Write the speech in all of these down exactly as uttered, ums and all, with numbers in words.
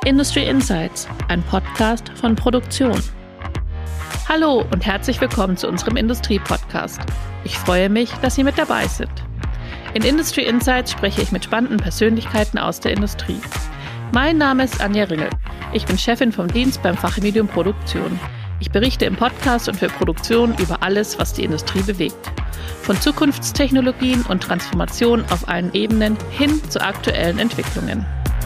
Industry Insights, ein Podcast von Produktion. Hallo und herzlich willkommen zu unserem Industrie-Podcast. Ich freue mich, dass Sie mit dabei sind. In Industry Insights spreche ich mit spannenden Persönlichkeiten aus der Industrie. Mein Name ist Anja Ringel. Ich bin Chefin vom Dienst beim Fachmedium Produktion. Ich berichte im Podcast und für Produktion über alles, was die Industrie bewegt. Von Zukunftstechnologien und Transformation auf allen Ebenen hin zu aktuellen Entwicklungen.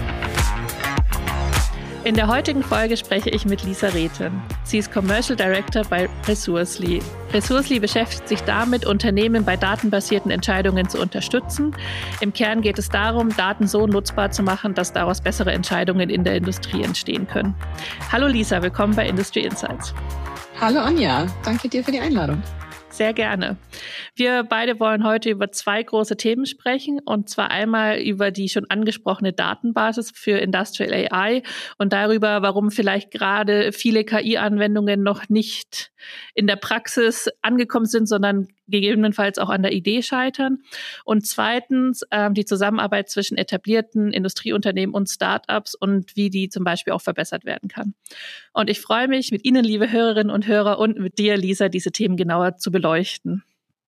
In der heutigen Folge spreche ich mit Lisa Rethen. Sie ist Commercial Director bei Resourcely. Resourcely beschäftigt sich damit, Unternehmen bei datenbasierten Entscheidungen zu unterstützen. Im Kern geht es darum, Daten so nutzbar zu machen, dass daraus bessere Entscheidungen in der Industrie entstehen können. Hallo Lisa, willkommen bei Industry Insights. Hallo Anja, danke dir für die Einladung. Sehr gerne. Wir beide wollen heute über zwei große Themen sprechen, und zwar einmal über die schon angesprochene Datenbasis für Industrial A I und darüber, warum vielleicht gerade viele K I-Anwendungen noch nicht in der Praxis angekommen sind, sondern gegebenenfalls auch an der Idee scheitern. Und zweitens ähm, die Zusammenarbeit zwischen etablierten Industrieunternehmen und Startups und wie die zum Beispiel auch verbessert werden kann. Und ich freue mich, mit Ihnen, liebe Hörerinnen und Hörer, und mit dir, Lisa, diese Themen genauer zu beleuchten.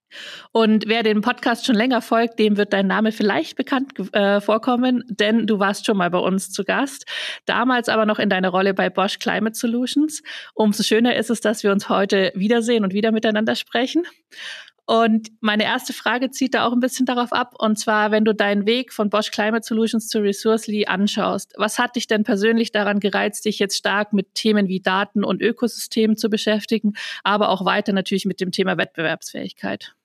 Und wer dem Podcast schon länger folgt, dem wird dein Name vielleicht bekannt äh, vorkommen, denn du warst schon mal bei uns zu Gast, damals aber noch in deiner Rolle bei Bosch Climate Solutions. Umso schöner ist es, dass wir uns heute wiedersehen und wieder miteinander sprechen. Und meine erste Frage zieht da auch ein bisschen darauf ab, und zwar, wenn du deinen Weg von Bosch Climate Solutions zu Resourcely anschaust, was hat dich denn persönlich daran gereizt, dich jetzt stark mit Themen wie Daten und Ökosystemen zu beschäftigen, aber auch weiter natürlich mit dem Thema Wettbewerbsfähigkeit?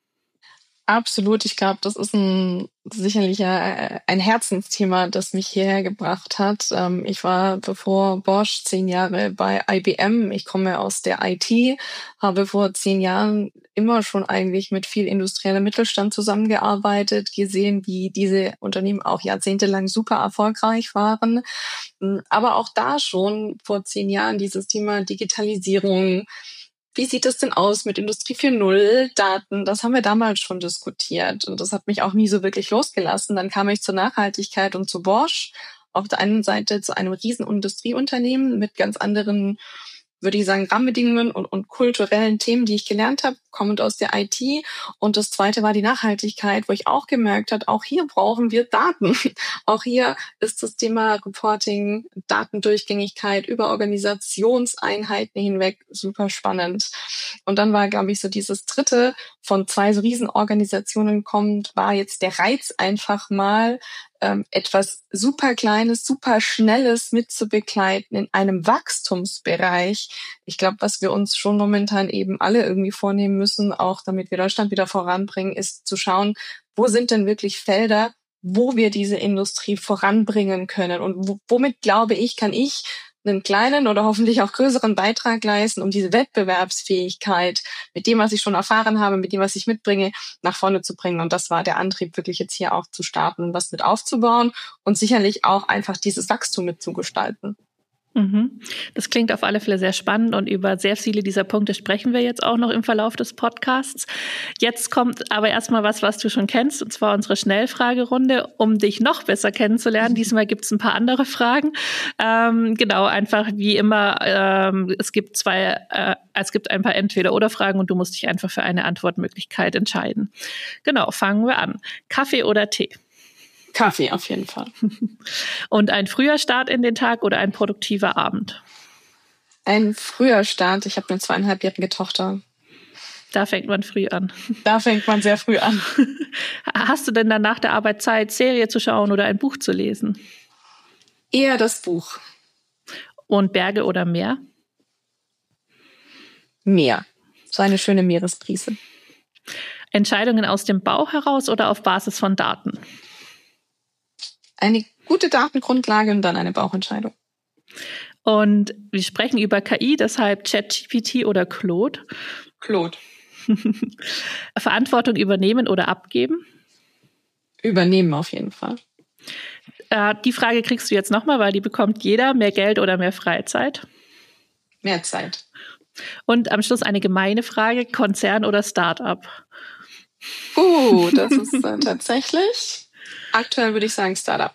Absolut, ich glaube, das ist ein sicherlich ein Herzensthema, das mich hierher gebracht hat. Ich war bevor Bosch zehn Jahre bei I B M. Ich komme aus der I T, habe vor zehn Jahren immer schon eigentlich mit viel industrieller Mittelstand zusammengearbeitet, gesehen, wie diese Unternehmen auch jahrzehntelang super erfolgreich waren. Aber auch da schon vor zehn Jahren dieses Thema Digitalisierung. Wie sieht es denn aus mit Industrie vier Punkt null, Daten? Das haben wir damals schon diskutiert und das hat mich auch nie so wirklich losgelassen. Dann kam ich zur Nachhaltigkeit und zu Bosch. Auf der einen Seite zu einem riesen Industrieunternehmen mit ganz anderen, würde ich sagen, Rahmenbedingungen und, und kulturellen Themen, die ich gelernt habe, kommend aus der I T. Und das zweite war die Nachhaltigkeit, wo ich auch gemerkt habe, auch hier brauchen wir Daten. Auch hier ist das Thema Reporting, Datendurchgängigkeit über Organisationseinheiten hinweg super spannend. Und dann war, glaube ich, so dieses dritte von zwei so Riesenorganisationen kommt, war jetzt der Reiz einfach mal, ähm, etwas super Kleines, super Schnelles mitzubegleiten in einem Wachstumsbereich. Ich glaube, was wir uns schon momentan eben alle irgendwie vornehmen müssen, auch damit wir Deutschland wieder voranbringen, ist zu schauen, wo sind denn wirklich Felder, wo wir diese Industrie voranbringen können und wo, womit, glaube ich, kann ich einen kleinen oder hoffentlich auch größeren Beitrag leisten, um diese Wettbewerbsfähigkeit mit dem, was ich schon erfahren habe, mit dem, was ich mitbringe, nach vorne zu bringen. Und das war der Antrieb, wirklich jetzt hier auch zu starten und was mit aufzubauen und sicherlich auch einfach dieses Wachstum mitzugestalten. Mhm. Das klingt auf alle Fälle sehr spannend, und über sehr viele dieser Punkte sprechen wir jetzt auch noch im Verlauf des Podcasts. Jetzt kommt aber erstmal was, was du schon kennst, und zwar unsere Schnellfragerunde, um dich noch besser kennenzulernen. Diesmal gibt es ein paar andere Fragen. Ähm, genau, einfach wie immer, ähm, es gibt zwei, äh, es gibt ein paar Entweder-oder-Fragen und du musst dich einfach für eine Antwortmöglichkeit entscheiden. Genau, fangen wir an. Kaffee oder Tee? Kaffee auf jeden Fall. Und ein früher Start in den Tag oder ein produktiver Abend? Ein früher Start. Ich habe eine zweieinhalbjährige Tochter. Da fängt man früh an. Da fängt man sehr früh an. Hast du denn dann nach der Arbeit Zeit, Serie zu schauen oder ein Buch zu lesen? Eher das Buch. Und Berge oder Meer? Meer. So eine schöne Meeresbrise. Entscheidungen aus dem Bauch heraus oder auf Basis von Daten? Eine gute Datengrundlage und dann eine Bauchentscheidung. Und wir sprechen über K I, deshalb ChatGPT oder Claude? Claude. Verantwortung übernehmen oder abgeben? Übernehmen auf jeden Fall. Äh, die Frage kriegst du jetzt nochmal, weil die bekommt jeder. Mehr Geld oder mehr Freizeit? Mehr Zeit. Und am Schluss eine gemeine Frage, Konzern oder Start-up? Uh, das ist äh, tatsächlich, aktuell würde ich sagen Start-up.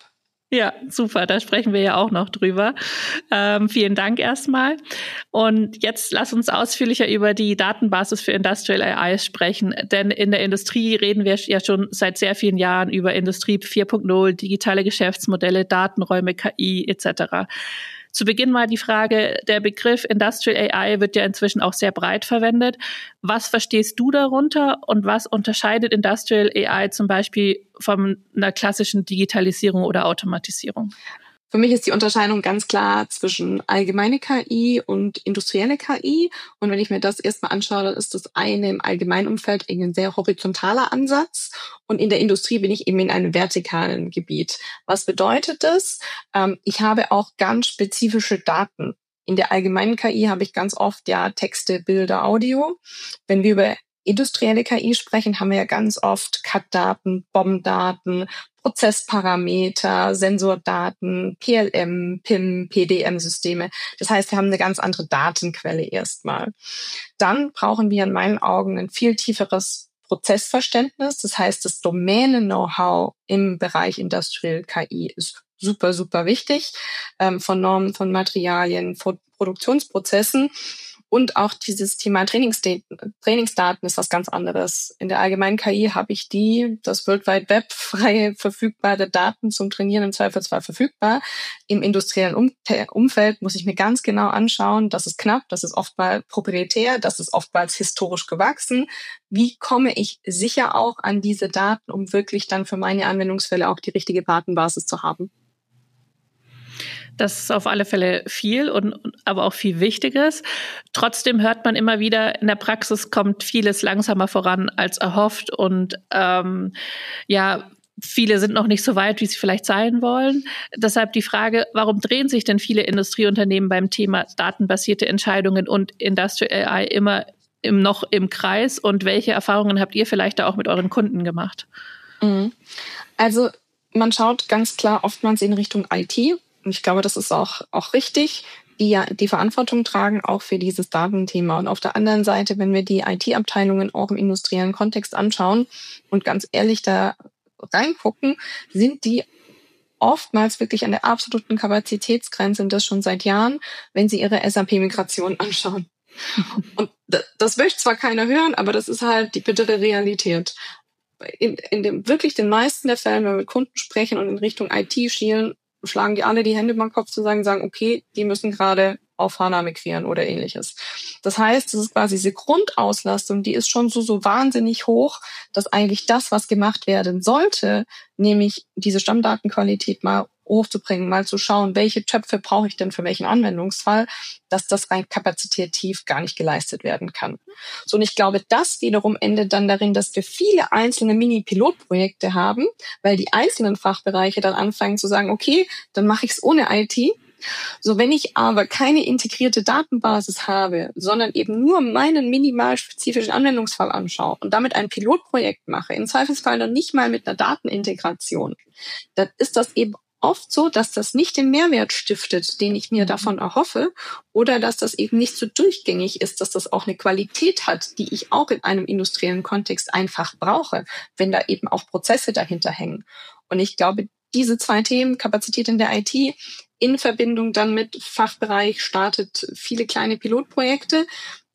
Ja, super, da sprechen wir ja auch noch drüber. Ähm, vielen Dank erstmal. Und jetzt lass uns ausführlicher über die Datenbasis für Industrial A I sprechen, denn in der Industrie reden wir ja schon seit sehr vielen Jahren über Industrie vier Punkt null, digitale Geschäftsmodelle, Datenräume, K I et cetera. Zu Beginn mal die Frage, der Begriff Industrial A I wird ja inzwischen auch sehr breit verwendet. Was verstehst du darunter und was unterscheidet Industrial A I zum Beispiel von einer klassischen Digitalisierung oder Automatisierung? Für mich ist die Unterscheidung ganz klar zwischen allgemeine K I und industrielle K I. Und wenn ich mir das erstmal anschaue, dann ist das eine im allgemeinen Umfeld ein sehr horizontaler Ansatz. Und in der Industrie bin ich eben in einem vertikalen Gebiet. Was bedeutet das? Ähm, ich habe auch ganz spezifische Daten. In der allgemeinen K I habe ich ganz oft ja Texte, Bilder, Audio. Wenn wir über industrielle K I sprechen, haben wir ja ganz oft C A D-Daten, B O M-Daten, Prozessparameter, Sensordaten, P L M, P I M, P D M-Systeme. Das heißt, wir haben eine ganz andere Datenquelle erstmal. Dann brauchen wir in meinen Augen ein viel tieferes Prozessverständnis. Das heißt, das Domänen-Know-how im Bereich Industrial K I ist super, super wichtig, ähm, von Normen, von Materialien, von Produktionsprozessen. Und auch dieses Thema Trainingsdaten, Trainingsdaten ist was ganz anderes. In der allgemeinen K I habe ich die, das World Wide Web, freie, verfügbare Daten zum Trainieren im Zweifelsfall verfügbar. Im industriellen um- Umfeld muss ich mir ganz genau anschauen, das ist knapp, das ist oftmals proprietär, das ist oftmals historisch gewachsen. Wie komme ich sicher auch an diese Daten, um wirklich dann für meine Anwendungsfälle auch die richtige Datenbasis zu haben? Das ist auf alle Fälle viel und aber auch viel Wichtiges. Trotzdem hört man immer wieder, in der Praxis kommt vieles langsamer voran als erhofft und ähm, ja, viele sind noch nicht so weit, wie sie vielleicht sein wollen. Deshalb die Frage, warum drehen sich denn viele Industrieunternehmen beim Thema datenbasierte Entscheidungen und Industrial A I immer im, noch im Kreis und welche Erfahrungen habt ihr vielleicht da auch mit euren Kunden gemacht? Also man schaut ganz klar oftmals in Richtung I T. Und ich glaube, das ist auch, auch richtig, die ja die Verantwortung tragen auch für dieses Datenthema. Und auf der anderen Seite, wenn wir die I T-Abteilungen auch im industriellen Kontext anschauen und ganz ehrlich da reingucken, sind die oftmals wirklich an der absoluten Kapazitätsgrenze und das schon seit Jahren, wenn sie ihre S A P-Migration anschauen. Und das möchte zwar keiner hören, aber das ist halt die bittere Realität. In, in dem wirklich den meisten der Fällen, wenn wir mit Kunden sprechen und in Richtung I T schielen, schlagen die alle die Hände beim Kopf zu sagen, sagen, okay, die müssen gerade auf HANA migrieren oder ähnliches. Das heißt, das ist quasi diese Grundauslastung, die ist schon so, so wahnsinnig hoch, dass eigentlich das, was gemacht werden sollte, nämlich diese Stammdatenqualität mal hochzubringen, mal zu schauen, welche Töpfe brauche ich denn für welchen Anwendungsfall, dass das rein kapazitätiv gar nicht geleistet werden kann. So, und ich glaube, das wiederum endet dann darin, dass wir viele einzelne Mini-Pilotprojekte haben, weil die einzelnen Fachbereiche dann anfangen zu sagen, okay, dann mache ich es ohne I T. So, wenn ich aber keine integrierte Datenbasis habe, sondern eben nur meinen minimal spezifischen Anwendungsfall anschaue und damit ein Pilotprojekt mache, im Zweifelsfall dann nicht mal mit einer Datenintegration, dann ist das eben oft so, dass das nicht den Mehrwert stiftet, den ich mir davon erhoffe, oder dass das eben nicht so durchgängig ist, dass das auch eine Qualität hat, die ich auch in einem industriellen Kontext einfach brauche, wenn da eben auch Prozesse dahinter hängen. Und ich glaube, diese zwei Themen, Kapazität in der I T, in Verbindung dann mit Fachbereich, startet viele kleine Pilotprojekte.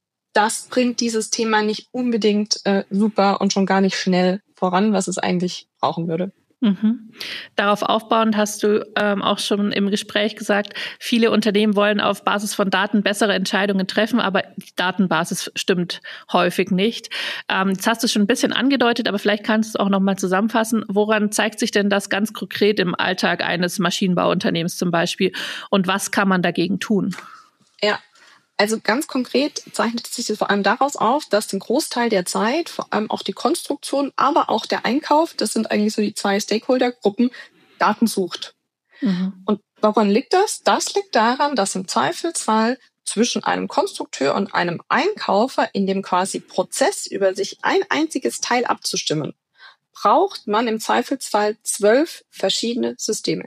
Das bringt dieses Thema nicht unbedingt äh, super und schon gar nicht schnell voran, was es eigentlich brauchen würde. Mhm. Darauf aufbauend hast du ähm, auch schon im Gespräch gesagt, viele Unternehmen wollen auf Basis von Daten bessere Entscheidungen treffen, aber die Datenbasis stimmt häufig nicht. Ähm, jetzt hast du es schon ein bisschen angedeutet, aber vielleicht kannst du es auch noch mal zusammenfassen. Woran zeigt sich denn das ganz konkret im Alltag eines Maschinenbauunternehmens zum Beispiel und was kann man dagegen tun? Ja. Also ganz konkret zeichnet sich das vor allem daraus auf, dass den Großteil der Zeit, vor allem auch die Konstruktion, aber auch der Einkauf, das sind eigentlich so die zwei Stakeholder-Gruppen, Daten sucht. Mhm. Und woran liegt das? Das liegt daran, dass im Zweifelsfall zwischen einem Konstrukteur und einem Einkäufer in dem quasi Prozess über sich ein einziges Teil abzustimmen, braucht man im Zweifelsfall zwölf verschiedene Systeme.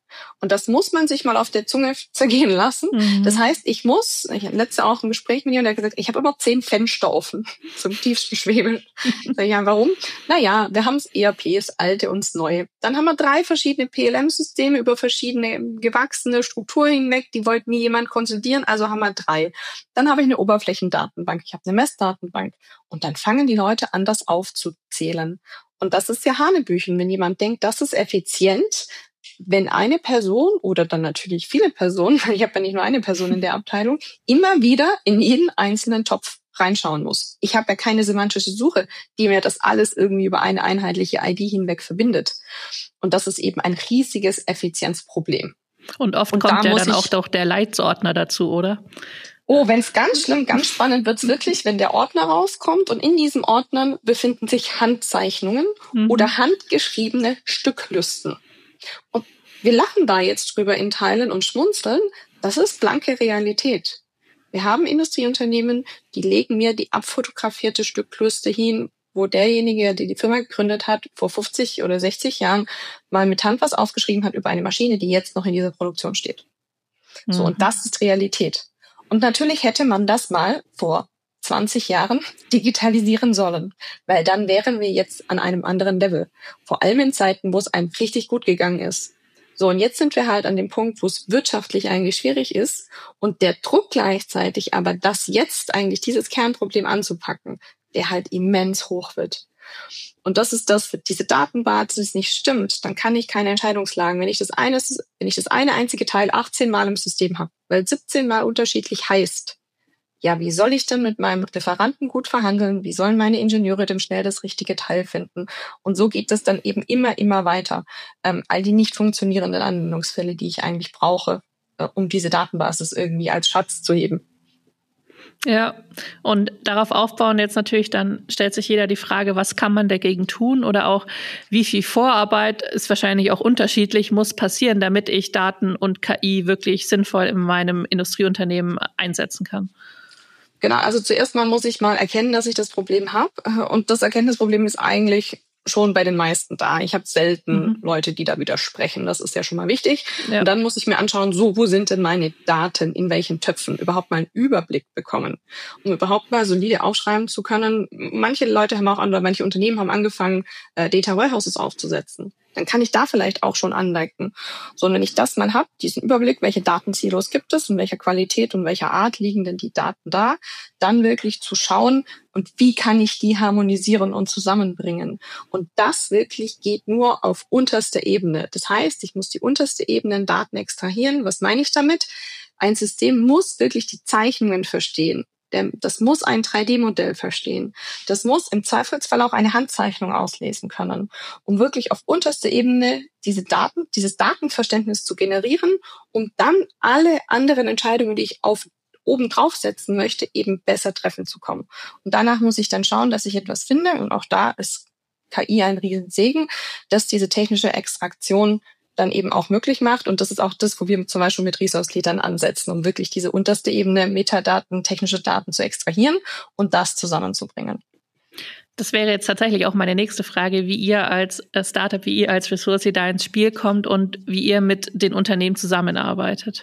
Und das muss man sich mal auf der Zunge zergehen lassen. Mhm. Das heißt, ich muss, ich hatte letzte auch ein Gespräch mit jemandem, der hat gesagt, ich habe immer zehn Fenster offen, zum tiefsten Schwäbisch. Sag ich, ja, warum? Naja, wir haben das E R P, das alte und das neue. Dann haben wir drei verschiedene P L M-Systeme über verschiedene gewachsene Strukturen hinweg, die wollte nie jemand konsolidieren, also haben wir drei. Dann habe ich eine Oberflächendatenbank, ich habe eine Messdatenbank. Und dann fangen die Leute an, das aufzuzählen. Und das ist ja Hanebüchen, wenn jemand denkt, das ist effizient, wenn eine Person oder dann natürlich viele Personen, weil ich habe ja nicht nur eine Person in der Abteilung, immer wieder in jeden einzelnen Topf reinschauen muss. Ich habe ja keine semantische Suche, die mir das alles irgendwie über eine einheitliche I D hinweg verbindet. Und das ist eben ein riesiges Effizienzproblem. Und oft Und kommt da ja dann auch doch der Leitsordner dazu, oder? Oh, wenn es ganz schlimm, ganz spannend wird's wirklich, wenn der Ordner rauskommt und in diesem Ordner befinden sich Handzeichnungen mhm. oder handgeschriebene Stücklisten. Und wir lachen da jetzt drüber in Teilen und schmunzeln. Das ist blanke Realität. Wir haben Industrieunternehmen, die legen mir die abfotografierte Stückliste hin, wo derjenige, der die Firma gegründet hat, vor fünfzig oder sechzig Jahren mal mit Hand was aufgeschrieben hat über eine Maschine, die jetzt noch in dieser Produktion steht. Mhm. So, und das ist Realität. Und natürlich hätte man das mal vor zwanzig Jahren digitalisieren sollen, weil dann wären wir jetzt an einem anderen Level. Vor allem in Zeiten, wo es einem richtig gut gegangen ist. So, und jetzt sind wir halt an dem Punkt, wo es wirtschaftlich eigentlich schwierig ist und der Druck gleichzeitig aber, das jetzt eigentlich dieses Kernproblem anzupacken, der halt immens hoch wird. Und das ist das, wenn diese Datenbasis nicht stimmt, dann kann ich keine Entscheidungslagen. Wenn ich das eine, wenn ich das eine einzige Teil achtzehn Mal im System habe, weil siebzehn Mal unterschiedlich heißt, ja, wie soll ich denn mit meinem Lieferanten gut verhandeln? Wie sollen meine Ingenieure dem schnell das richtige Teil finden? Und so geht es dann eben immer, immer weiter. Ähm, all die nicht funktionierenden Anwendungsfälle, die ich eigentlich brauche, äh, um diese Datenbasis irgendwie als Schatz zu heben. Ja, und darauf aufbauen jetzt natürlich, dann stellt sich jeder die Frage, was kann man dagegen tun oder auch wie viel Vorarbeit ist wahrscheinlich auch unterschiedlich, muss passieren, damit ich Daten und K I wirklich sinnvoll in meinem Industrieunternehmen einsetzen kann. Genau, also zuerst mal muss ich mal erkennen, dass ich das Problem habe. Und das Erkenntnisproblem ist eigentlich schon bei den meisten da. Ich habe selten mhm. Leute, die da widersprechen. Das ist ja schon mal wichtig. Ja. Und dann muss ich mir anschauen, so, wo sind denn meine Daten, in welchen Töpfen, überhaupt mal einen Überblick bekommen, um überhaupt mal solide aufschreiben zu können. Manche Leute haben auch, oder manche Unternehmen haben angefangen, äh, Data Warehouses aufzusetzen. Dann kann ich da vielleicht auch schon anleiten. So, und wenn ich das mal habe, diesen Überblick, welche Datensilos gibt es, in welcher Qualität und welcher Art liegen denn die Daten da, dann wirklich zu schauen, und wie kann ich die harmonisieren und zusammenbringen. Und das wirklich geht nur auf unterster Ebene. Das heißt, ich muss die unterste Ebene Daten extrahieren. Was meine ich damit? Ein System muss wirklich die Zeichnungen verstehen. Das muss ein drei D Modell verstehen. Das muss im Zweifelsfall auch eine Handzeichnung auslesen können, um wirklich auf unterster Ebene diese Daten, dieses Datenverständnis zu generieren, um dann alle anderen Entscheidungen, die ich auf oben draufsetzen möchte, eben besser treffen zu kommen. Und danach muss ich dann schauen, dass ich etwas finde. Und auch da ist K I ein Riesensegen, dass diese technische Extraktion dann eben auch möglich macht. Und das ist auch das, wo wir zum Beispiel mit Resource-Leadern ansetzen, um wirklich diese unterste Ebene Metadaten, technische Daten zu extrahieren und das zusammenzubringen. Das wäre jetzt tatsächlich auch meine nächste Frage, wie ihr als Startup, wie ihr als Resource da ins Spiel kommt und wie ihr mit den Unternehmen zusammenarbeitet.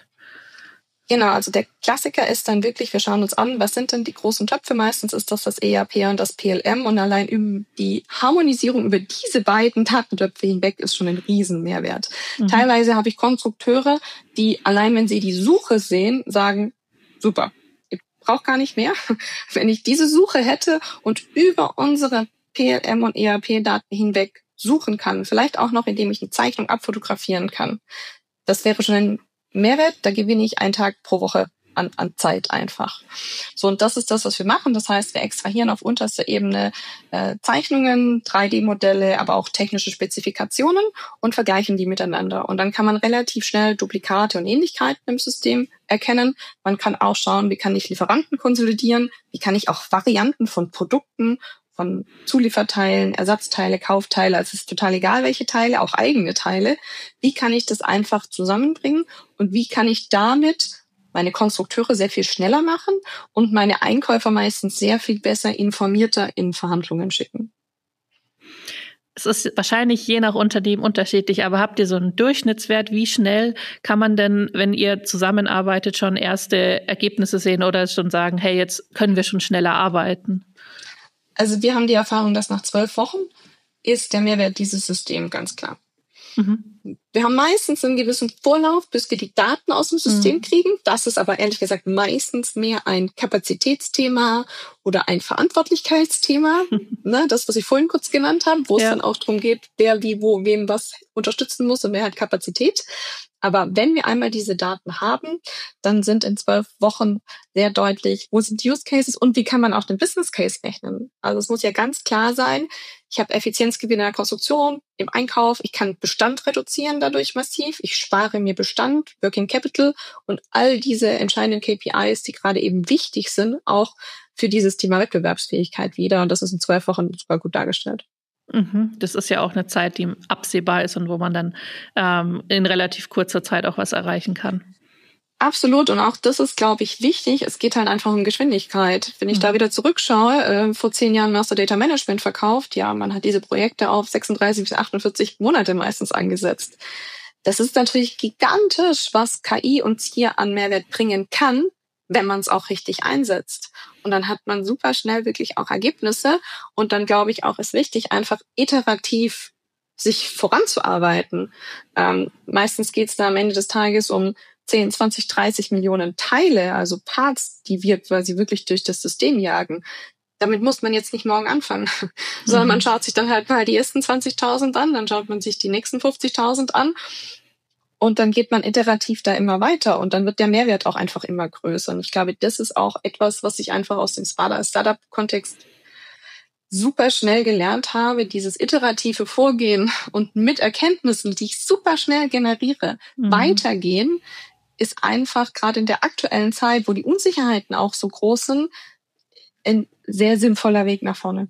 Genau, also der Klassiker ist dann wirklich, wir schauen uns an, was sind denn die großen Töpfe? Meistens ist das das E R P und das P L M und allein über die Harmonisierung über diese beiden Datentöpfe hinweg ist schon ein Riesenmehrwert. Mhm. Teilweise habe ich Konstrukteure, die allein, wenn sie die Suche sehen, sagen, super, ich brauche gar nicht mehr. Wenn ich diese Suche hätte und über unsere P L M und E R P-Daten hinweg suchen kann, vielleicht auch noch, indem ich eine Zeichnung abfotografieren kann, das wäre schon ein Mehrwert, da gewinne ich einen Tag pro Woche an, an Zeit einfach. So, und das ist das, was wir machen. Das heißt, wir extrahieren auf unterster Ebene äh, Zeichnungen, drei D Modelle, aber auch technische Spezifikationen und vergleichen die miteinander. Und dann kann man relativ schnell Duplikate und Ähnlichkeiten im System erkennen. Man kann auch schauen, wie kann ich Lieferanten konsolidieren, wie kann ich auch Varianten von Produkten, von Zulieferteilen, Ersatzteile, Kaufteile, also es ist total egal, welche Teile, auch eigene Teile. Wie kann ich das einfach zusammenbringen und wie kann ich damit meine Konstrukteure sehr viel schneller machen und meine Einkäufer meistens sehr viel besser informierter in Verhandlungen schicken? Es ist wahrscheinlich je nach Unternehmen unterschiedlich, aber habt ihr so einen Durchschnittswert? Wie schnell kann man denn, wenn ihr zusammenarbeitet, schon erste Ergebnisse sehen oder schon sagen, hey, jetzt können wir schon schneller arbeiten? Also wir haben die Erfahrung, dass nach zwölf Wochen ist der Mehrwert dieses Systems ganz klar. Mhm. Wir haben meistens einen gewissen Vorlauf, bis wir die Daten aus dem System mhm. kriegen. Das ist aber ehrlich gesagt meistens mehr ein Kapazitätsthema oder ein Verantwortlichkeitsthema. ne, das, was ich vorhin kurz genannt habe, wo ja. es dann auch darum geht, wer wie, wo, wem was unterstützen muss und wer hat Kapazität. Aber wenn wir einmal diese Daten haben, dann sind in zwölf Wochen sehr deutlich, wo sind die Use Cases und wie kann man auch den Business Case rechnen. Also es muss ja ganz klar sein, ich habe Effizienzgewinne in der Konstruktion, im Einkauf, ich kann Bestand reduzieren dadurch massiv, ich spare mir Bestand, Working Capital und all diese entscheidenden K P Is, die gerade eben wichtig sind, auch für dieses Thema Wettbewerbsfähigkeit wieder. Und das ist in zwölf Wochen super gut dargestellt. Das ist ja auch eine Zeit, die absehbar ist und wo man dann ähm, in relativ kurzer Zeit auch was erreichen kann. Absolut. Und auch das ist, glaube ich, wichtig. Es geht halt einfach um Geschwindigkeit. Wenn ich mhm. da wieder zurückschaue, äh, vor zehn Jahren Master Data Management verkauft, ja, man hat diese Projekte auf sechsunddreißig bis achtundvierzig Monate meistens angesetzt. Das ist natürlich gigantisch, was K I uns hier an Mehrwert bringen kann, wenn man es auch richtig einsetzt. Und dann hat man super schnell wirklich auch Ergebnisse. Und dann, glaube ich, auch ist wichtig, einfach iterativ sich voranzuarbeiten. Ähm, meistens geht es da am Ende des Tages um zehn, zwanzig, dreißig Millionen Teile, also Parts, die wir quasi wirklich durch das System jagen. Damit muss man jetzt nicht morgen anfangen, mhm. sondern man schaut sich dann halt mal die ersten zwanzigtausend an, dann schaut man sich die nächsten fünfzigtausend an und dann geht man iterativ da immer weiter und dann wird der Mehrwert auch einfach immer größer. Und ich glaube, das ist auch etwas, was ich einfach aus dem Startup-Kontext super schnell gelernt habe, dieses iterative Vorgehen und mit Erkenntnissen, die ich super schnell generiere, mhm. weitergehen, ist einfach gerade in der aktuellen Zeit, wo die Unsicherheiten auch so groß sind, ein sehr sinnvoller Weg nach vorne.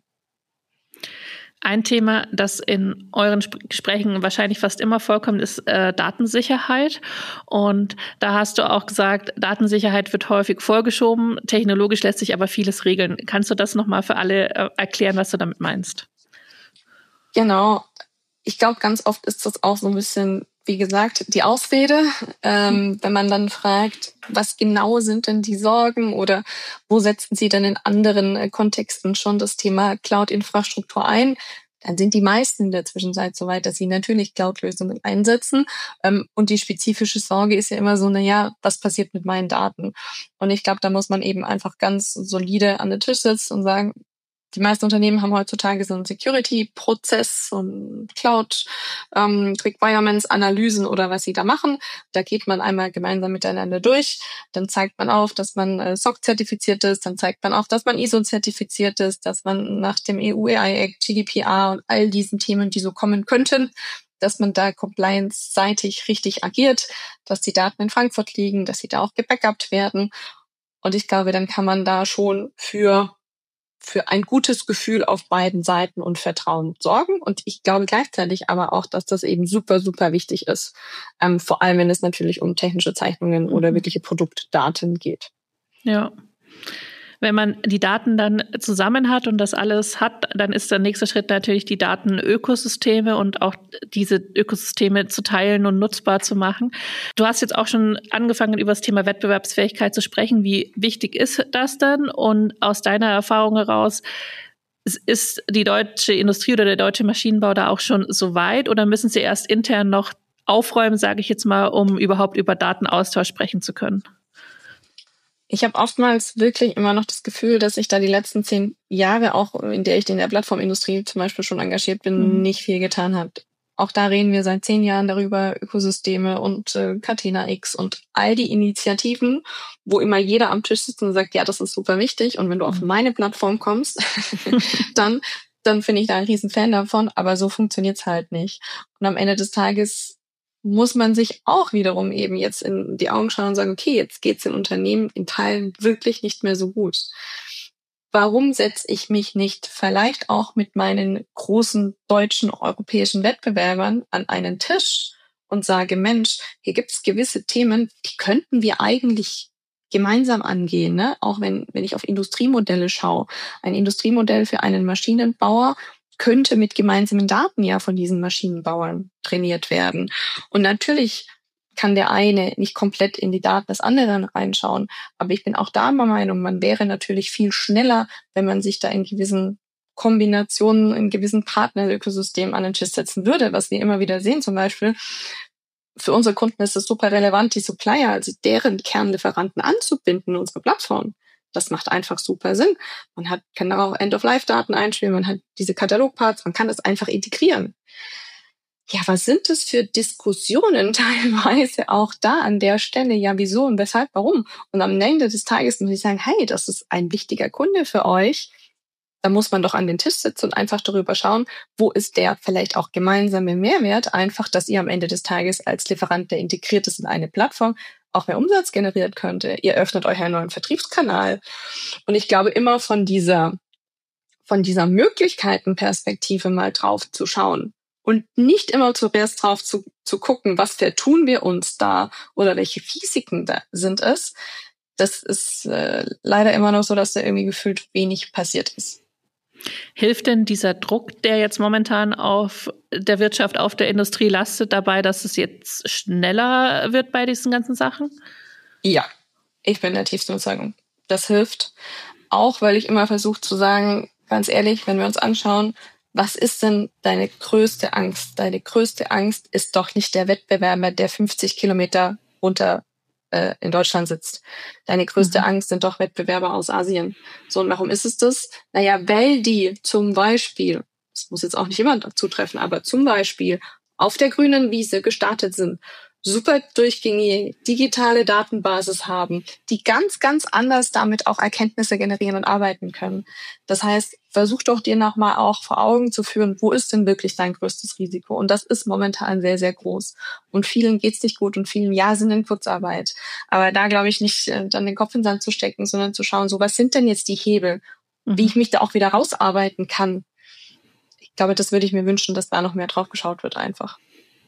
Ein Thema, das in euren Gesprächen wahrscheinlich fast immer vorkommt, ist äh, Datensicherheit. Und da hast du auch gesagt, Datensicherheit wird häufig vorgeschoben. Technologisch lässt sich aber vieles regeln. Kannst du das nochmal für alle äh, erklären, was du damit meinst? Genau. Ich glaube, ganz oft ist das auch so ein bisschen, wie gesagt, die Ausrede, ähm, wenn man dann fragt, was genau sind denn die Sorgen oder wo setzen Sie denn in anderen äh, Kontexten schon das Thema Cloud-Infrastruktur ein? Dann sind die meisten in der Zwischenzeit so weit, dass sie natürlich Cloud-Lösungen einsetzen. Ähm, und die spezifische Sorge ist ja immer so, na ja, was passiert mit meinen Daten? Und ich glaube, da muss man eben einfach ganz solide an den Tisch sitzen und sagen, die meisten Unternehmen haben heutzutage so einen Security-Prozess und Cloud-Requirements, ähm, Analysen oder was sie da machen. Da geht man einmal gemeinsam miteinander durch. Dann zeigt man auf, dass man äh, S O C-zertifiziert ist. Dann zeigt man auf, dass man I S O-zertifiziert ist, dass man nach dem E U A I-Act, G D P R und all diesen Themen, die so kommen könnten, dass man da compliance-seitig richtig agiert, dass die Daten in Frankfurt liegen, dass sie da auch gebackupt werden. Und ich glaube, dann kann man da schon für für ein gutes Gefühl auf beiden Seiten und Vertrauen sorgen. Und ich glaube gleichzeitig aber auch, dass das eben super, super wichtig ist. Ähm, vor allem, wenn es natürlich um technische Zeichnungen mhm. oder wirkliche Produktdaten geht. Ja. Wenn man die Daten dann zusammen hat und das alles hat, dann ist der nächste Schritt natürlich, die Datenökosysteme und auch diese Ökosysteme zu teilen und nutzbar zu machen. Du hast jetzt auch schon angefangen, über das Thema Wettbewerbsfähigkeit zu sprechen. Wie wichtig ist das denn? Und aus deiner Erfahrung heraus, ist die deutsche Industrie oder der deutsche Maschinenbau da auch schon so weit oder müssen sie erst intern noch aufräumen, sage ich jetzt mal, um überhaupt über Datenaustausch sprechen zu können? Ich habe oftmals wirklich immer noch das Gefühl, dass ich da die letzten zehn Jahre, auch in der ich in der Plattformindustrie zum Beispiel schon engagiert bin, mhm. nicht viel getan habe. Auch da reden wir seit zehn Jahren darüber, Ökosysteme und äh, Catena X und all die Initiativen, wo immer jeder am Tisch sitzt und sagt, ja, das ist super wichtig. Und wenn du auf meine Plattform kommst, dann, dann finde ich da ein riesen Fan davon. Aber so funktioniert's halt nicht. Und am Ende des Tages muss man sich auch wiederum eben jetzt in die Augen schauen und sagen, okay, jetzt geht's den Unternehmen in Teilen wirklich nicht mehr so gut. Warum setze ich mich nicht vielleicht auch mit meinen großen deutschen, europäischen Wettbewerbern an einen Tisch und sage, Mensch, hier gibt's gewisse Themen, die könnten wir eigentlich gemeinsam angehen, ne? Auch wenn, wenn ich auf Industriemodelle schaue. Ein Industriemodell für einen Maschinenbauer könnte mit gemeinsamen Daten ja von diesen Maschinenbauern trainiert werden. Und natürlich kann der eine nicht komplett in die Daten des anderen reinschauen. Aber ich bin auch da der Meinung, man wäre natürlich viel schneller, wenn man sich da in gewissen Kombinationen, in gewissen Partnerökosystemen an den Tisch setzen würde, was wir immer wieder sehen. Zum Beispiel für unsere Kunden ist es super relevant, die Supplier, also deren Kernlieferanten anzubinden in unsere Plattform. Das macht einfach super Sinn. Man hat, kann auch End-of-Life-Daten einspielen, man hat diese Katalogparts, man kann das einfach integrieren. Ja, was sind das für Diskussionen teilweise auch da an der Stelle? Ja, wieso und weshalb, warum? Und am Ende des Tages muss ich sagen, hey, das ist ein wichtiger Kunde für euch. Da muss man doch an den Tisch sitzen und einfach darüber schauen, wo ist der vielleicht auch gemeinsame Mehrwert? Einfach, dass ihr am Ende des Tages als Lieferant, der integriert ist in eine Plattform, auch mehr Umsatz generiert könnte. Ihr öffnet euch einen neuen Vertriebskanal. Und ich glaube, immer von dieser, von dieser Möglichkeitenperspektive mal drauf zu schauen und nicht immer zuerst drauf zu, zu gucken, was vertun wir uns da oder welche Risiken da sind es. Das ist äh, leider immer noch so, dass da irgendwie gefühlt wenig passiert ist. Hilft denn dieser Druck, der jetzt momentan auf der Wirtschaft, auf der Industrie lastet, dabei, dass es jetzt schneller wird bei diesen ganzen Sachen? Ja, ich bin der tiefsten Überzeugung. Das hilft auch, weil ich immer versuche zu sagen, ganz ehrlich, wenn wir uns anschauen, was ist denn deine größte Angst? Deine größte Angst ist doch nicht der Wettbewerber, der fünfzig Kilometer runter äh, in Deutschland sitzt. Deine größte mhm. Angst sind doch Wettbewerber aus Asien. So, und warum ist es das? Naja, weil die zum Beispiel, das muss jetzt auch nicht immer zutreffen, aber zum Beispiel auf der grünen Wiese gestartet sind, super durchgängige digitale Datenbasis haben, die ganz, ganz anders damit auch Erkenntnisse generieren und arbeiten können. Das heißt, versuch doch dir nochmal auch vor Augen zu führen, wo ist denn wirklich dein größtes Risiko? Und das ist momentan sehr, sehr groß. Und vielen geht's nicht gut und vielen, ja, sind in Kurzarbeit. Aber da glaube ich nicht, dann den Kopf in den Sand zu stecken, sondern zu schauen, so was sind denn jetzt die Hebel, mhm. wie ich mich da auch wieder rausarbeiten kann. Ich glaube, das würde ich mir wünschen, dass da noch mehr drauf geschaut wird einfach.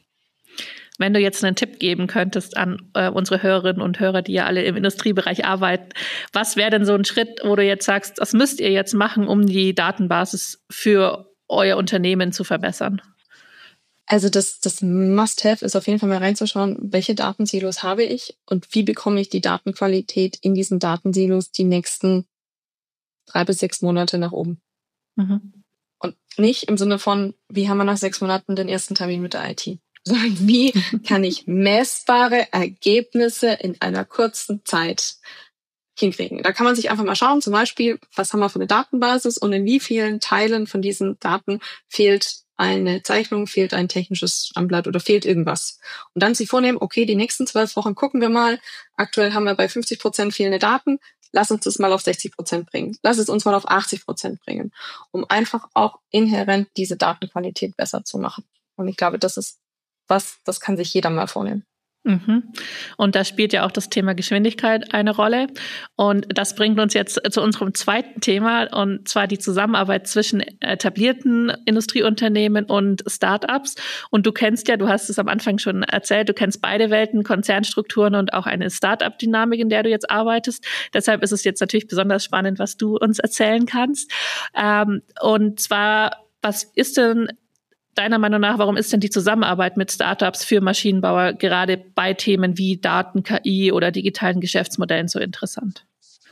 Wenn du jetzt einen Tipp geben könntest an äh, unsere Hörerinnen und Hörer, die ja alle im Industriebereich arbeiten, was wäre denn so ein Schritt, wo du jetzt sagst, das müsst ihr jetzt machen, um die Datenbasis für euer Unternehmen zu verbessern? Also das, das Must-Have ist auf jeden Fall mal reinzuschauen, welche Datensilos habe ich und wie bekomme ich die Datenqualität in diesen Datensilos die nächsten drei bis sechs Monate nach oben. Mhm. Und nicht im Sinne von, wie haben wir nach sechs Monaten den ersten Termin mit der I T? Sondern wie kann ich messbare Ergebnisse in einer kurzen Zeit hinkriegen? Da kann man sich einfach mal schauen, zum Beispiel, was haben wir für eine Datenbasis und in wie vielen Teilen von diesen Daten fehlt eine Zeichnung, fehlt ein technisches Stammblatt oder fehlt irgendwas. Und dann sich vornehmen, okay, die nächsten zwölf Wochen gucken wir mal. Aktuell haben wir bei fünfzig Prozent fehlende Daten. Lass uns das mal auf sechzig Prozent bringen. Lass es uns mal auf achtzig Prozent bringen, um einfach auch inhärent diese Datenqualität besser zu machen. Und ich glaube, das ist was, das kann sich jeder mal vornehmen. Mhm. Und da spielt ja auch das Thema Geschwindigkeit eine Rolle. Und das bringt uns jetzt zu unserem zweiten Thema, und zwar die Zusammenarbeit zwischen etablierten Industrieunternehmen und Startups. Und du kennst ja, du hast es am Anfang schon erzählt, du kennst beide Welten, Konzernstrukturen und auch eine Startup-Dynamik, in der du jetzt arbeitest. Deshalb ist es jetzt natürlich besonders spannend, was du uns erzählen kannst. Ähm, und zwar, was ist denn deiner Meinung nach, warum ist denn die Zusammenarbeit mit Startups für Maschinenbauer gerade bei Themen wie Daten, K I oder digitalen Geschäftsmodellen so interessant?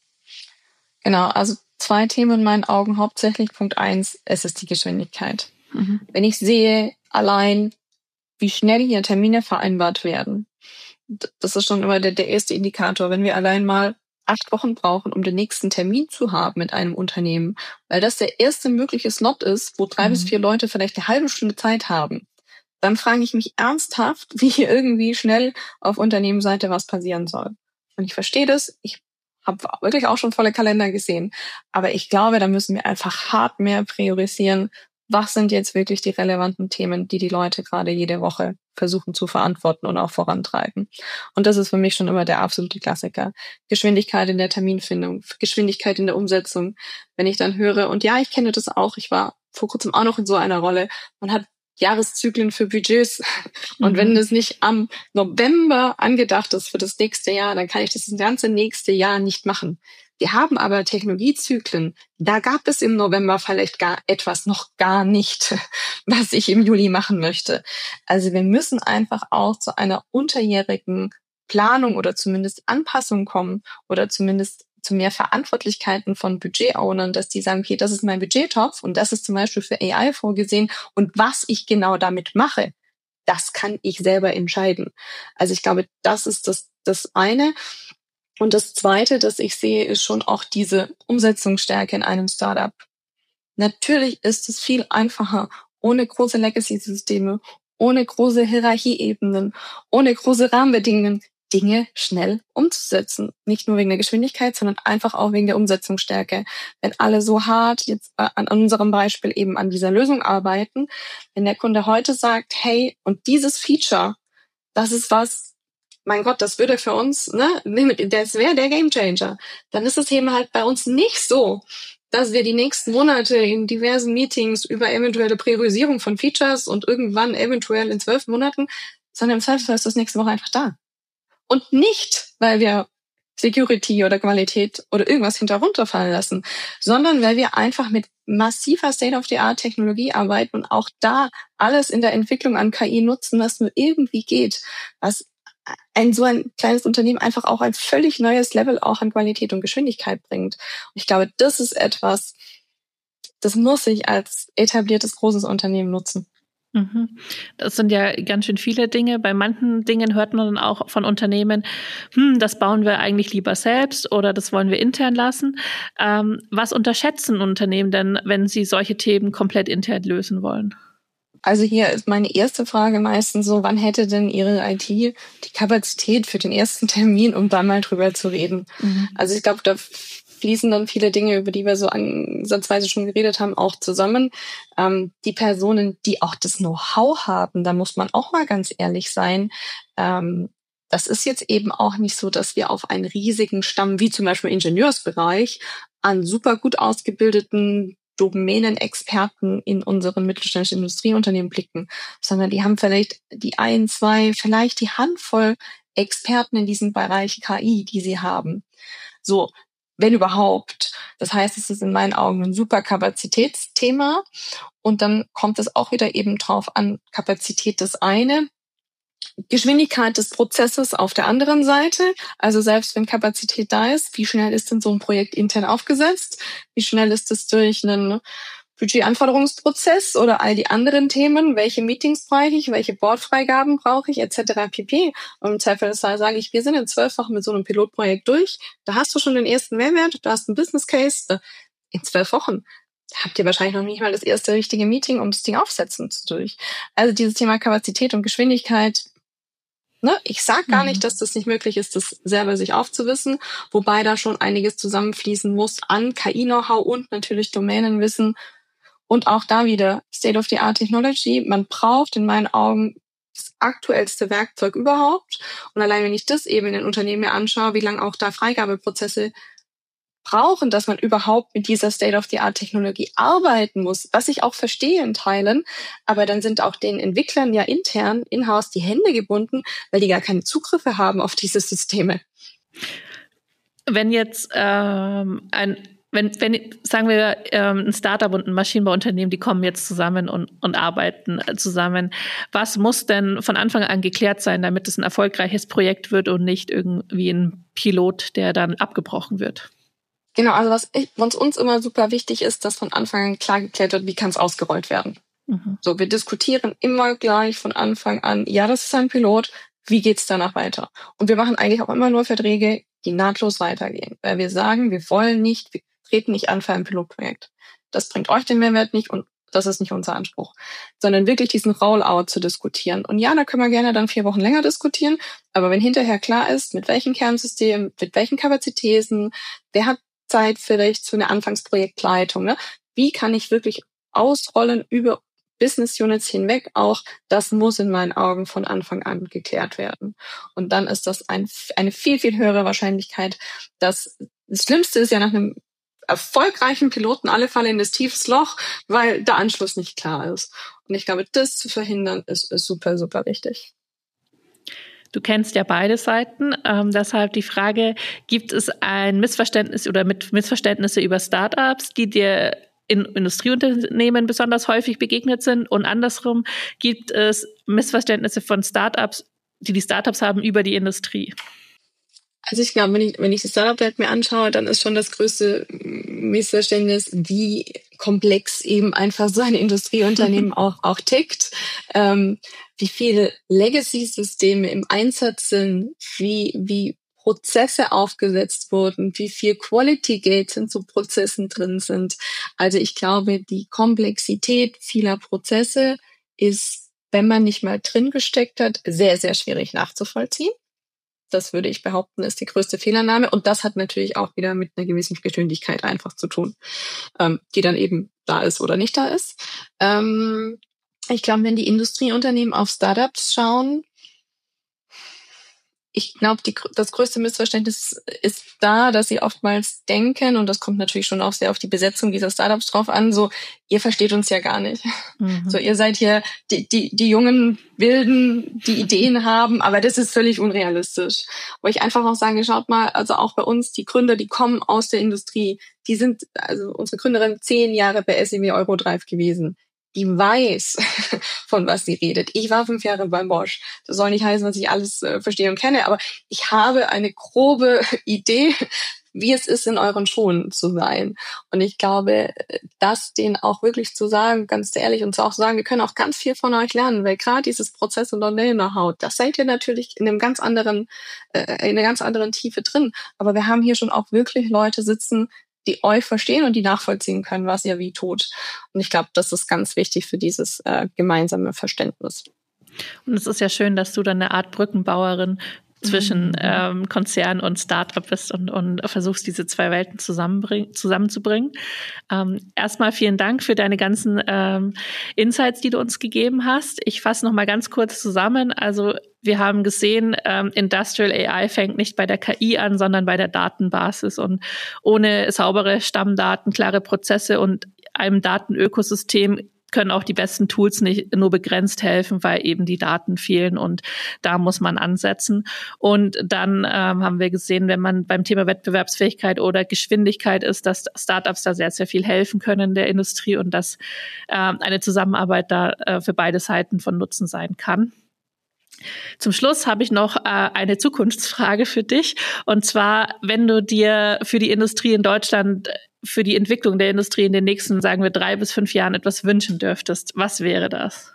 Genau, also zwei Themen in meinen Augen hauptsächlich. Punkt eins, es ist die Geschwindigkeit. Mhm. Wenn ich sehe allein, wie schnell hier Termine vereinbart werden, das ist schon immer der, der erste Indikator. Wenn wir allein mal acht Wochen brauchen, um den nächsten Termin zu haben mit einem Unternehmen, weil das der erste mögliche Slot ist, wo drei mhm. bis vier Leute vielleicht eine halbe Stunde Zeit haben, dann frage ich mich ernsthaft, wie hier irgendwie schnell auf Unternehmensseite was passieren soll. Und ich verstehe das, ich habe wirklich auch schon volle Kalender gesehen, aber ich glaube, da müssen wir einfach hart mehr priorisieren, was sind jetzt wirklich die relevanten Themen, die die Leute gerade jede Woche versuchen zu verantworten und auch vorantreiben. Und das ist für mich schon immer der absolute Klassiker. Geschwindigkeit in der Terminfindung, Geschwindigkeit in der Umsetzung. Wenn ich dann höre, und ja, ich kenne das auch, ich war vor kurzem auch noch in so einer Rolle, man hat Jahreszyklen für Budgets. Und mhm. wenn das nicht am November angedacht ist für das nächste Jahr, dann kann ich das ganze nächste Jahr nicht machen. Wir haben aber Technologiezyklen, da gab es im November vielleicht gar etwas noch gar nicht, was ich im Juli machen möchte. Also wir müssen einfach auch zu einer unterjährigen Planung oder zumindest Anpassung kommen oder zumindest zu mehr Verantwortlichkeiten von Budget-Ownern, dass die sagen, okay, das ist mein Budgettopf und das ist zum Beispiel für A I vorgesehen und was ich genau damit mache, das kann ich selber entscheiden. Also ich glaube, das ist das, das eine. Und das Zweite, das ich sehe, ist schon auch diese Umsetzungsstärke in einem Startup. Natürlich ist es viel einfacher, ohne große Legacy-Systeme, ohne große Hierarchieebenen, ohne große Rahmenbedingungen, Dinge schnell umzusetzen. Nicht nur wegen der Geschwindigkeit, sondern einfach auch wegen der Umsetzungsstärke. Wenn alle so hart jetzt an unserem Beispiel eben an dieser Lösung arbeiten, wenn der Kunde heute sagt, hey, und dieses Feature, das ist was, mein Gott, das würde für uns, ne, das wäre der Gamechanger, dann ist es eben halt bei uns nicht so, dass wir die nächsten Monate in diversen Meetings über eventuelle Priorisierung von Features und irgendwann eventuell in zwölf Monaten, sondern im Zweifelsfall ist das nächste Woche einfach da. Und nicht, weil wir Security oder Qualität oder irgendwas hinter runterfallen lassen, sondern weil wir einfach mit massiver State-of-the-Art-Technologie arbeiten und auch da alles in der Entwicklung an K I nutzen, was nur irgendwie geht, was ein so ein kleines Unternehmen einfach auch ein völlig neues Level auch an Qualität und Geschwindigkeit bringt. Und ich glaube, das ist etwas, das muss ich als etabliertes großes Unternehmen nutzen. Das sind ja ganz schön viele Dinge. Bei manchen Dingen hört man dann auch von Unternehmen, hm, das bauen wir eigentlich lieber selbst oder das wollen wir intern lassen. Ähm, was unterschätzen Unternehmen denn, wenn sie solche Themen komplett intern lösen wollen? Also hier ist meine erste Frage meistens so, wann hätte denn Ihre I T die Kapazität für den ersten Termin, um da mal drüber zu reden? Mhm. Also ich glaube, da fließen dann viele Dinge, über die wir so ansatzweise schon geredet haben, auch zusammen. Ähm, die Personen, die auch das Know-how haben, da muss man auch mal ganz ehrlich sein, ähm, das ist jetzt eben auch nicht so, dass wir auf einen riesigen Stamm, wie zum Beispiel im Ingenieursbereich, an super gut ausgebildeten Domänenexperten in unseren mittelständischen Industrieunternehmen blicken, sondern die haben vielleicht die ein, zwei, vielleicht die Handvoll Experten in diesem Bereich K I, die sie haben. So, wenn überhaupt. Das heißt, es ist in meinen Augen ein super Kapazitätsthema. Und dann kommt es auch wieder eben drauf an, Kapazität das eine, Geschwindigkeit des Prozesses auf der anderen Seite. Also selbst wenn Kapazität da ist, wie schnell ist denn so ein Projekt intern aufgesetzt? Wie schnell ist es durch einen Budgetanforderungsprozess oder all die anderen Themen? Welche Meetings brauche ich? Welche Boardfreigaben brauche ich? Etc. pp. Und im Zweifelsfall sage ich, wir sind in zwölf Wochen mit so einem Pilotprojekt durch. Da hast du schon den ersten Mehrwert. Du hast einen Business Case. In zwölf Wochen habt ihr wahrscheinlich noch nicht mal das erste richtige Meeting, um das Ding aufsetzen zu durch. Also dieses Thema Kapazität und Geschwindigkeit. Ne, ich sage gar nicht, dass das nicht möglich ist, das selber sich aufzuwissen, wobei da schon einiges zusammenfließen muss an K I-Know-how und natürlich Domänenwissen und auch da wieder State-of-the-Art-Technology. Man braucht in meinen Augen das aktuellste Werkzeug überhaupt und allein wenn ich das eben in den Unternehmen mir anschaue, wie lange auch da Freigabeprozesse brauchen, dass man überhaupt mit dieser State-of-the-Art-Technologie arbeiten muss, was ich auch verstehe in Teilen, aber dann sind auch den Entwicklern ja intern, in-house, die Hände gebunden, weil die gar keine Zugriffe haben auf diese Systeme. Wenn jetzt ähm, ein Wenn, wenn, sagen wir, ähm, ein Startup und ein Maschinenbauunternehmen, die kommen jetzt zusammen und, und arbeiten zusammen. Was muss denn von Anfang an geklärt sein, damit es ein erfolgreiches Projekt wird und nicht irgendwie ein Pilot, der dann abgebrochen wird? Genau, also was, ich, was uns immer super wichtig ist, dass von Anfang an klar geklärt wird, wie kann es ausgerollt werden. Mhm. So, wir diskutieren immer gleich von Anfang an, ja, das ist ein Pilot, wie geht's danach weiter? Und wir machen eigentlich auch immer nur Verträge, die nahtlos weitergehen. Weil wir sagen, wir wollen nicht, wir treten nicht an für ein Pilotprojekt. Das bringt euch den Mehrwert nicht und das ist nicht unser Anspruch. Sondern wirklich diesen Rollout zu diskutieren. Und ja, da können wir gerne dann vier Wochen länger diskutieren, aber wenn hinterher klar ist, mit welchem Kernsystem, mit welchen Kapazitäten, wer hat Zeit vielleicht für eine Anfangsprojektleitung, ne? Wie kann ich wirklich ausrollen über Business Units hinweg auch, das muss in meinen Augen von Anfang an geklärt werden. Und dann ist das ein, eine viel, viel höhere Wahrscheinlichkeit, dass das Schlimmste ist ja nach einem erfolgreichen Piloten alle fallen in das tiefes Loch, weil der Anschluss nicht klar ist. Und ich glaube, das zu verhindern, ist, ist super, super wichtig. Du kennst ja beide Seiten, ähm, deshalb die Frage, gibt es ein Missverständnis oder mit Missverständnisse über Startups, die dir in Industrieunternehmen besonders häufig begegnet sind, und andersrum, gibt es Missverständnisse von Startups, die die Startups haben über die Industrie? Also ich glaube, wenn ich, wenn ich die Startup-Welt mir anschaue, dann ist schon das größte Missverständnis, wie komplex eben einfach so ein Industrieunternehmen auch, auch tickt, ähm, wie viele Legacy-Systeme im Einsatz sind, wie, wie Prozesse aufgesetzt wurden, wie viel Quality Gates in so Prozessen drin sind. Also ich glaube, die Komplexität vieler Prozesse ist, wenn man nicht mal drin gesteckt hat, sehr, sehr schwierig nachzuvollziehen. Das würde ich behaupten, ist die größte Fehlannahme. Und das hat natürlich auch wieder mit einer gewissen Geschwindigkeit einfach zu tun, ähm, die dann eben da ist oder nicht da ist. Ähm, ich glaube, wenn die Industrieunternehmen auf Startups schauen, ich glaube, die, das größte Missverständnis ist da, dass sie oftmals denken, und das kommt natürlich schon auch sehr auf die Besetzung dieser Startups drauf an, so, ihr versteht uns ja gar nicht. Mhm. So, ihr seid hier die, die, die jungen Wilden, die Ideen haben, aber das ist völlig unrealistisch. Wo ich einfach auch sage, schaut mal, also auch bei uns, die Gründer, die kommen aus der Industrie, die sind, also unsere Gründerin, zehn Jahre bei S E W Eurodrive gewesen. Die weiß, von was sie redet. Ich war fünf Jahre beim Bosch. Das soll nicht heißen, dass ich alles äh, verstehe und kenne, aber ich habe eine grobe Idee, wie es ist, in euren Schuhen zu sein. Und ich glaube, das denen auch wirklich zu sagen, ganz ehrlich, und zu auch sagen, wir können auch ganz viel von euch lernen, weil gerade dieses Prozess- und Know-how, das seid ihr natürlich in einem ganz anderen, äh, in einer ganz anderen Tiefe drin. Aber wir haben hier schon auch wirklich Leute sitzen, die euch verstehen und die nachvollziehen können, was ihr wie tut. Und ich glaube, das ist ganz wichtig für dieses äh, gemeinsame Verständnis. Und es ist ja schön, dass du dann eine Art Brückenbauerin zwischen ähm, Konzern und Startup bist und, und versuchst, diese zwei Welten zusammenzubringen. Ähm, erstmal vielen Dank für deine ganzen ähm, Insights, die du uns gegeben hast. Ich fasse noch mal ganz kurz zusammen. Also wir haben gesehen, ähm, Industrial A I fängt nicht bei der K I an, sondern bei der Datenbasis. Und ohne saubere Stammdaten, klare Prozesse und einem Datenökosystem können auch die besten Tools nicht nur begrenzt helfen, weil eben die Daten fehlen, und da muss man ansetzen. Und dann ähm, haben wir gesehen, wenn man beim Thema Wettbewerbsfähigkeit oder Geschwindigkeit ist, dass Startups da sehr, sehr viel helfen können in der Industrie und dass ähm, eine Zusammenarbeit da äh, für beide Seiten von Nutzen sein kann. Zum Schluss habe ich noch äh, eine Zukunftsfrage für dich. Und zwar, wenn du dir für die Industrie in Deutschland, für die Entwicklung der Industrie in den nächsten, sagen wir, drei bis fünf Jahren etwas wünschen dürftest, was wäre das?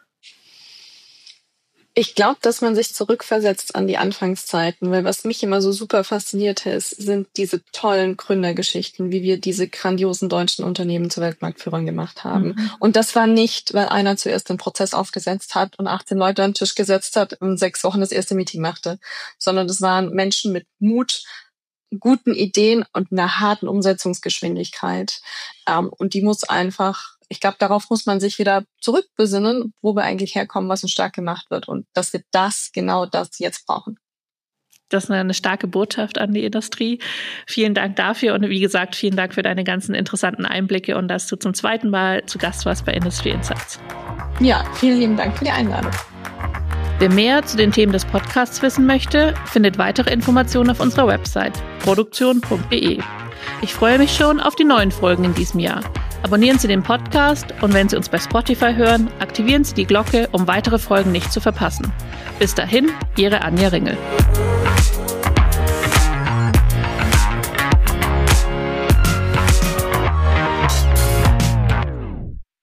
Ich glaube, dass man sich zurückversetzt an die Anfangszeiten, weil was mich immer so super fasziniert ist, sind diese tollen Gründergeschichten, wie wir diese grandiosen deutschen Unternehmen zur Weltmarktführung gemacht haben. Mhm. Und das war nicht, weil einer zuerst den Prozess aufgesetzt hat und achtzehn Leute an den Tisch gesetzt hat und sechs Wochen das erste Meeting machte, sondern das waren Menschen mit Mut, guten Ideen und einer harten Umsetzungsgeschwindigkeit. Ähm, und die muss einfach, ich glaube, darauf muss man sich wieder zurückbesinnen, wo wir eigentlich herkommen, was uns stark gemacht wird, und dass wir das, genau das jetzt brauchen. Das ist eine starke Botschaft an die Industrie. Vielen Dank dafür, und wie gesagt, vielen Dank für deine ganzen interessanten Einblicke und dass du zum zweiten Mal zu Gast warst bei Industry Insights. Ja, vielen lieben Dank für die Einladung. Wer mehr zu den Themen des Podcasts wissen möchte, findet weitere Informationen auf unserer Website produktion punkt de. Ich freue mich schon auf die neuen Folgen in diesem Jahr. Abonnieren Sie den Podcast, und wenn Sie uns bei Spotify hören, aktivieren Sie die Glocke, um weitere Folgen nicht zu verpassen. Bis dahin, Ihre Anja Ringel.